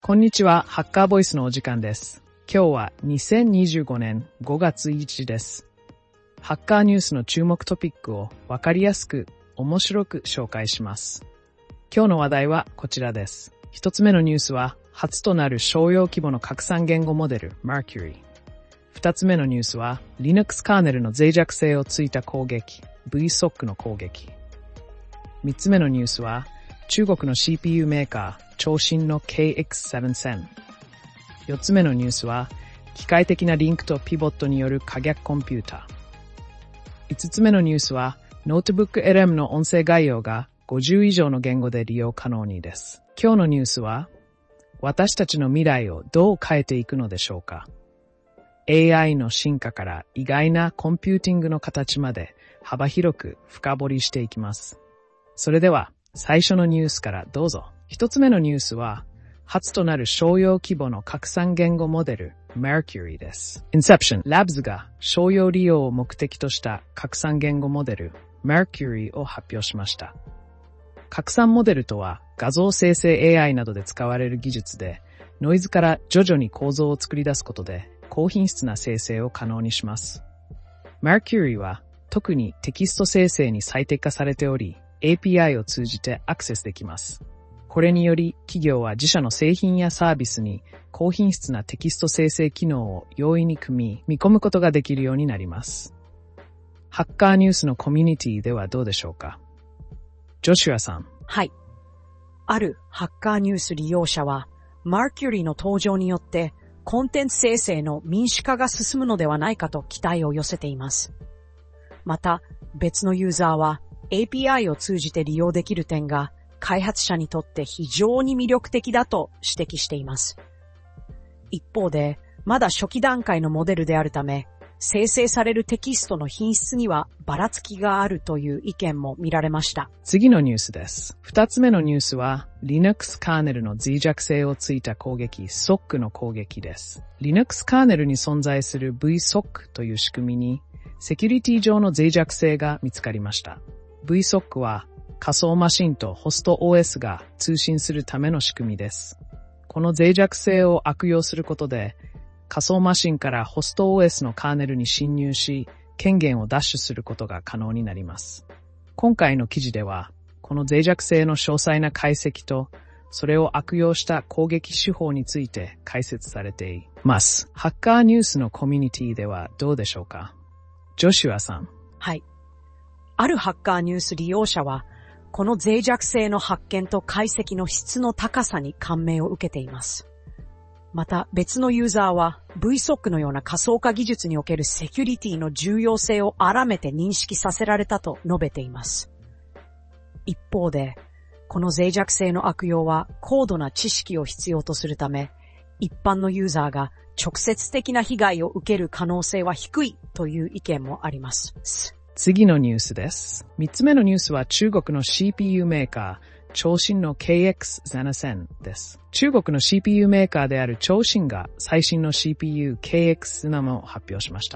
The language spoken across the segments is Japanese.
こんにちは、ハッカーボイスのお時間です。今日は2025年5月1日です。ハッカーニュースの注目トピックをわかりやすく、面白く紹介します。今日の話題はこちらです。一つ目のニュースは、初となる商用規模の拡散言語モデル、Mercury。二つ目のニュースは、Linux カーネルの脆弱性をついた攻撃、VSOC の攻撃。三つ目のニュースは、中国の CPU メーカー、長身の KX7000。四つ目のニュースは、機械的なリンクとピボットによる可逆コンピューター。五つ目のニュースは、ノートブック LM の音声概要が50以上の言語で利用可能にです。今日のニュースは、私たちの未来をどう変えていくのでしょうか。AI の進化から意外なコンピューティングの形まで幅広く深掘りしていきます。それでは、最初のニュースからどうぞ。一つ目のニュースは、初となる商用規模の拡散言語モデル、Mercury です。Inception Labs が商用利用を目的とした拡散言語モデル、Mercury を発表しました。拡散モデルとは、画像生成 AI などで使われる技術で、ノイズから徐々に構造を作り出すことで、高品質な生成を可能にします。Mercury は、特にテキスト生成に最適化されており、API を通じてアクセスできます。これにより、企業は自社の製品やサービスに高品質なテキスト生成機能を容易に組み、見込むことができるようになります。ハッカーニュースのコミュニティではどうでしょうか。ジョシュアさん。 はい。あるハッカーニュース利用者は、Mercury の登場によって、コンテンツ生成の民主化が進むのではないかと期待を寄せています。また、別のユーザーは、API を通じて利用できる点が、開発者にとって非常に魅力的だと指摘しています。一方で、まだ初期段階のモデルであるため、生成されるテキストの品質にはばらつきがあるという意見も見られました。 次のニュースです。二つ目のニュースは、Linux カーネルの脆弱性をついた攻撃、SOC の攻撃です。Linux カーネルに存在する VSOC という仕組みに、セキュリティ上の脆弱性が見つかりました。VSOC は、仮想マシンとホスト OS が通信するための仕組みです。この脆弱性を悪用することで、仮想マシンからホスト OS のカーネルに侵入し、権限を奪取することが可能になります。今回の記事では、この脆弱性の詳細な解析と、それを悪用した攻撃手法について解説されています。ハッカーニュースのコミュニティではどうでしょうか。ジョシュアさん。 はい。あるハッカーニュース利用者は、この脆弱性の発見と解析の質の高さに感銘を受けています。また別のユーザーは VSOC のような仮想化技術におけるセキュリティの重要性を改めて認識させられたと述べています。一方で、この脆弱性の悪用は高度な知識を必要とするため、一般のユーザーが直接的な被害を受ける可能性は低いという意見もあります。 次のニュースです。三つ目のニュースは中国の CPU メーカー、長身の KX7000 です。中国の CPU メーカーである長身が最新の CPU KX7 を発表しました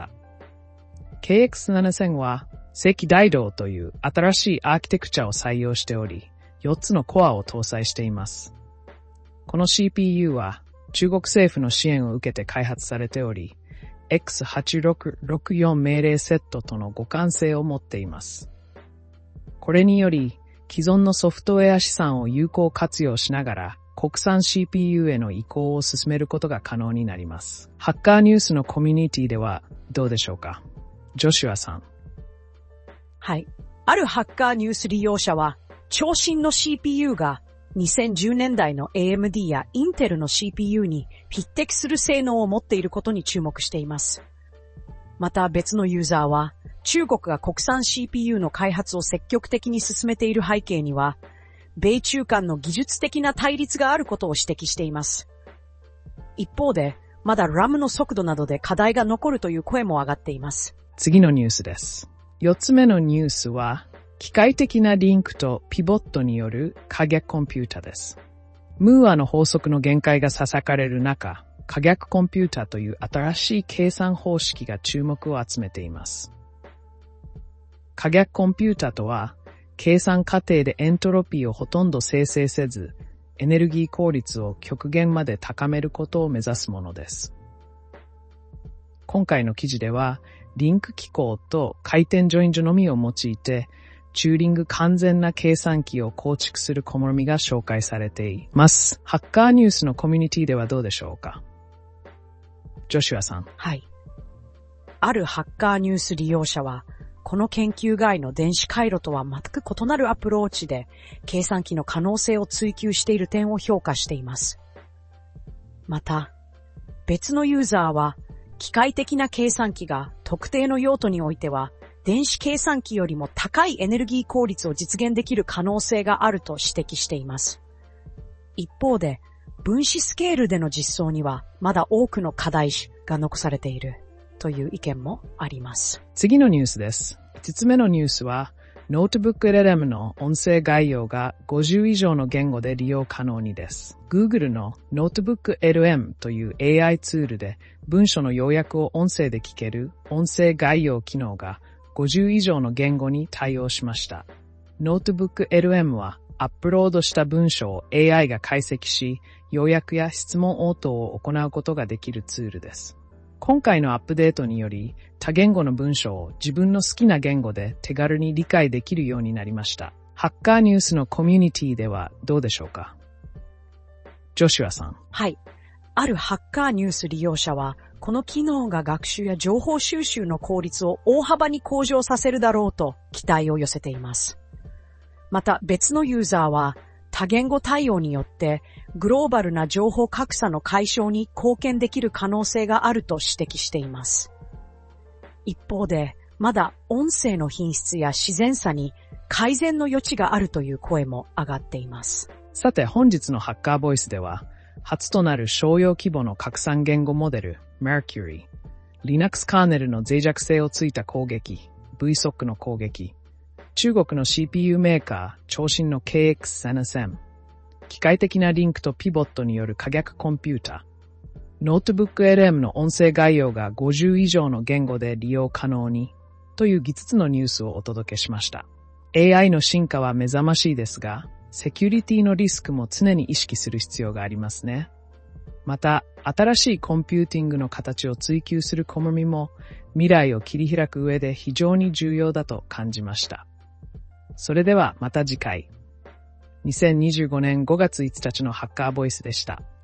。KX7000 は積大動という新しいアーキテクチャを採用しており、4つのコアを搭載しています。この CPU は中国政府の支援を受けて開発されており、X8664 命令セットとの互換性を持っています。これにより、既存のソフトウェア資産を有効活用しながら、国産 CPU への移行を進めることが可能になります。ハッカーニュースのコミュニティではどうでしょうか。ジョシュアさん。 はい。あるハッカーニュース利用者は、長身の CPU が2010年代の AMD や Intel の CPU に匹敵する性能を持っていることに注目しています。また別のユーザーは、中国が国産 CPU の開発を積極的に進めている背景には、米中間の技術的な対立があることを指摘しています。一方で、まだ RAM の速度などで課題が残るという声も上がっています。 次のニュースです。4つ目のニュースは、機械的なリンクとピボットによる可逆コンピュータです。ムーアの法則の限界が囁かれる中、可逆コンピュータという新しい計算方式が注目を集めています。可逆コンピュータとは、計算過程でエントロピーをほとんど生成せず、 エネルギー効率を極限まで高めることを目指すものです。今回の記事では、リンク機構と回転ジョイントのみを用いて、チューリング完全な計算機を構築する試みが紹介されています。ハッカーニュースのコミュニティではどうでしょうか？ジョシュアさん。 はい。あるハッカーニュース利用者は、この研究外の電子回路とは全く異なるアプローチで、計算機の可能性を追求している点を評価しています。また、別のユーザーは、機械的な計算機が特定の用途においては、電子計算機よりも高いエネルギー効率を実現できる可能性があると指摘しています。一方で、分子スケールでの実装にはまだ多くの課題が残されているという意見もあります。 次のニュースです。5つ目のニュースは、Notebook LM の音声概要が50以上の言語で利用可能にです。Google の Notebook LM という AI ツールで文書の要約を音声で聞ける音声概要機能が50以上の言語に対応しました。Notebook LM はアップロードした文章を AI が解析し、要約や質問応答を行うことができるツールです。今回のアップデートにより、多言語の文章を自分の好きな言語で手軽に理解できるようになりました。ハッカーニュースのコミュニティではどうでしょうか？ジョシュアさん。 はい。あるハッカーニュース利用者は、この機能が学習や情報収集の効率を大幅に向上させるだろうと期待を寄せています。また別のユーザーは、多言語対応によってグローバルな情報格差の解消に貢献できる可能性があると指摘しています。一方で、まだ音声の品質や自然さに改善の余地があるという声も上がっています。 さて本日のハッカーボイスでは、初となる商用規模の拡散言語モデル Mercury、Linux カーネルの脆弱性をついた攻撃 VSOC の攻撃、中国の CPU メーカー長身の KX7SM、機械的なリンクとピボットによる可逆コンピュータ、Notebook LM の音声概要が50以上の言語で利用可能にという5つのニュースをお届けしました。AI の進化は目覚ましいですが、セキュリティのリスクも常に意識する必要がありますね。また、新しいコンピューティングの形を追求する試みも未来を切り開く上で非常に重要だと感じました。それではまた次回。2025年5月1日のハッカーボイスでした。